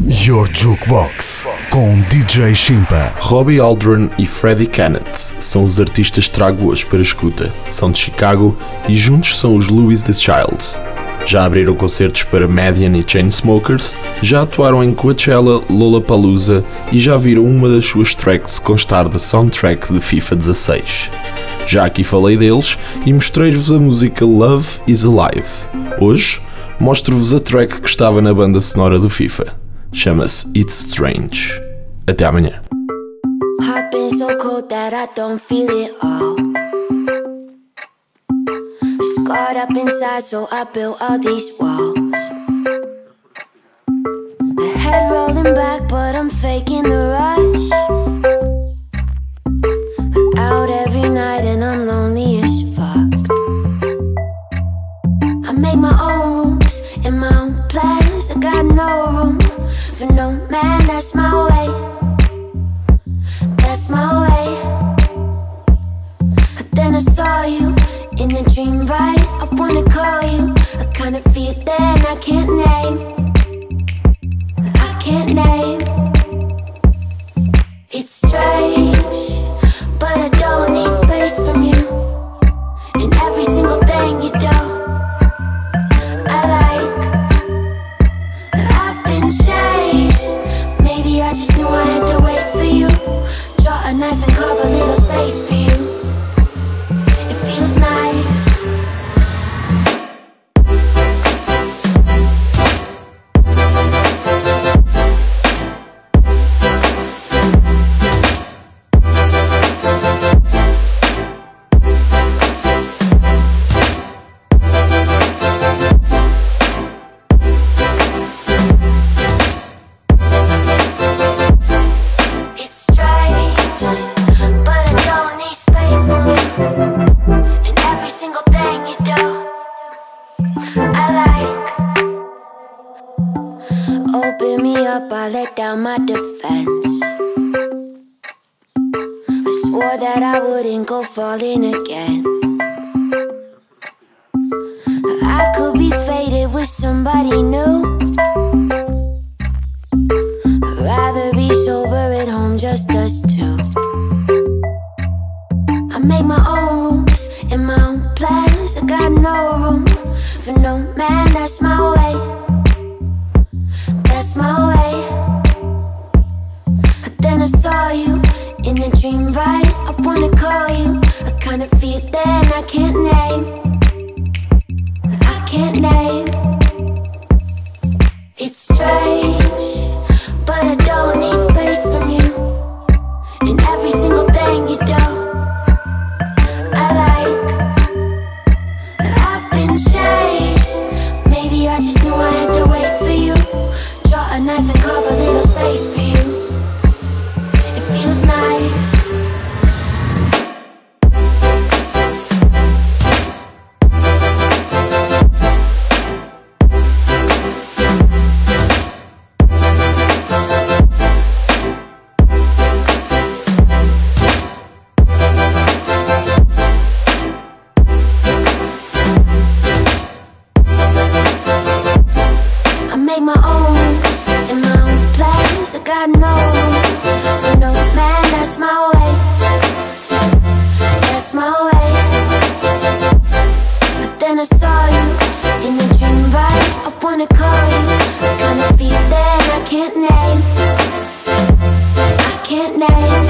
Your Jukebox com DJ Shimpa. Robbie Aldrin e Freddie Kennett são os artistas que trago hoje para a escuta. São de Chicago e juntos são os Louis the Child. Já abriram concertos para Median e Chainsmokers, já atuaram em Coachella, Lollapalooza e já viram uma das suas tracks constar da soundtrack de FIFA 16. Já aqui falei deles e mostrei-vos a música Love is Alive. Hoje mostro-vos a track que estava na banda sonora do FIFA. Chama-se It's Strange. Até amanhã. Heart been so cold that I don't feel it all. Scarred up inside, so I built all these walls. My head rolling back, but I'm faking the rush. I'm out every night and I'm lonely as fuck. I make my own rules and my own plans. I got no room for no man, that's my way. That's my way. But then I saw you in a dream, right? I wanna call you. I kind of feel that I can't name. I can't name. It's strange, but I don't need space from you. And every single thing you do, I like. I've been chased. Maybe I just knew I had to wait for you. Draw a knife and carve a little space for you. It feels nice. Open me up, I let down my defense. I swore that I wouldn't go falling again. I could be faded with somebody new. I'd rather be sober at home, just us two. I make my own rules and my own plans. I got no room for no man, that's my way. That's my way. But then I saw you in a dream, right? I wanna call you. I kinda feel that I can't name. I can't name. It's strange, but I don't need space from you. And every single thing you do, I like. I've been chased. Maybe I just knew I had to wait for you. Draw a knife and carve a little space for you. It feels nice. I make my own rules and my own plans. I got no room for no man, that's my way. That's my way. But then I saw you in a dream, right? I wanna call you. I kinda feel that I can't name. I can't name.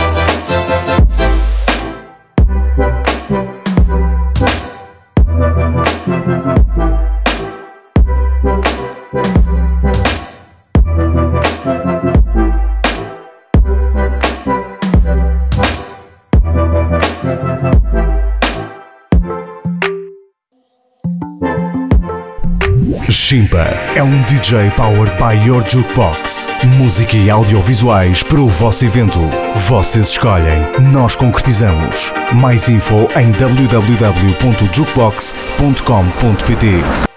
Shimpa é um DJ powered by Your Jukebox. Música e audiovisuais para o vosso evento. Vocês escolhem, nós concretizamos. Mais info em www.jukebox.com.pt.